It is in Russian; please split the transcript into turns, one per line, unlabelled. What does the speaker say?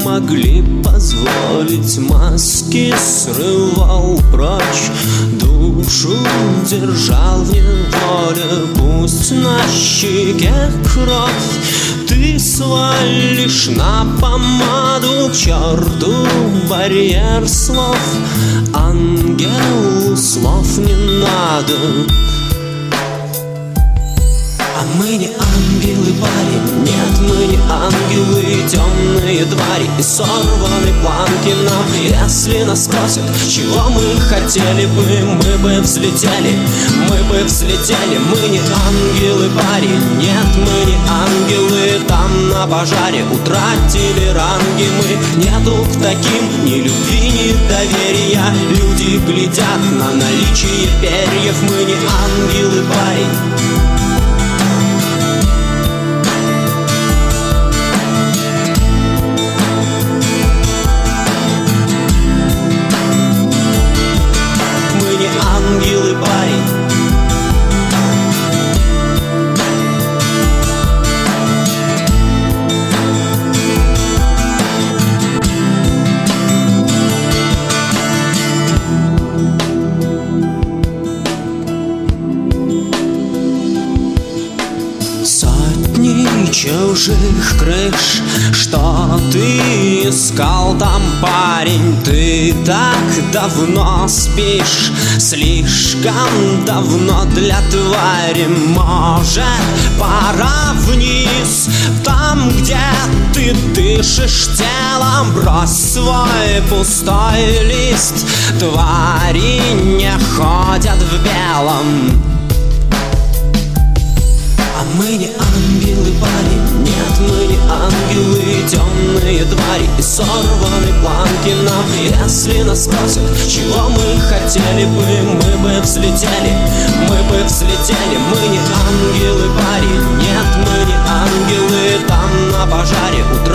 могли позволить. Маски срывал прочь, душу держал в неволе. Пусть на щеке кровь, ты свалишь на помаду. К черту барьер слов, ангелу слов не надо. А мы не ангелы, парень, нет, мы не ангелы. Темные твари и сорваны планки нам. Если нас спросят, чего мы хотели бы, мы бы взлетели, мы бы взлетели. Мы не ангелы, парень, нет, мы не ангелы. Там на пожаре утратили ранги мы. Нету к таким ни любви, ни доверия. Люди глядят на наличие перьев. Мы не ангелы, парень. Ангелы, парень. Сотни чужих крыш, что ты искал там, парень? Ты так давно спишь, слишком давно для твари. Может, пора вниз, там, где ты дышишь телом. Брось свой пустой лист, твари не ходят в белом. А мы не ангелы, парень, нет, мы не ангелы. Темные твари и сорваны планки нам. Если нас спросят, чего мы хотели бы, мы бы взлетели, мы бы взлетели. Мы не ангелы, парень, нет, мы не ангелы. Там на пожаре утратили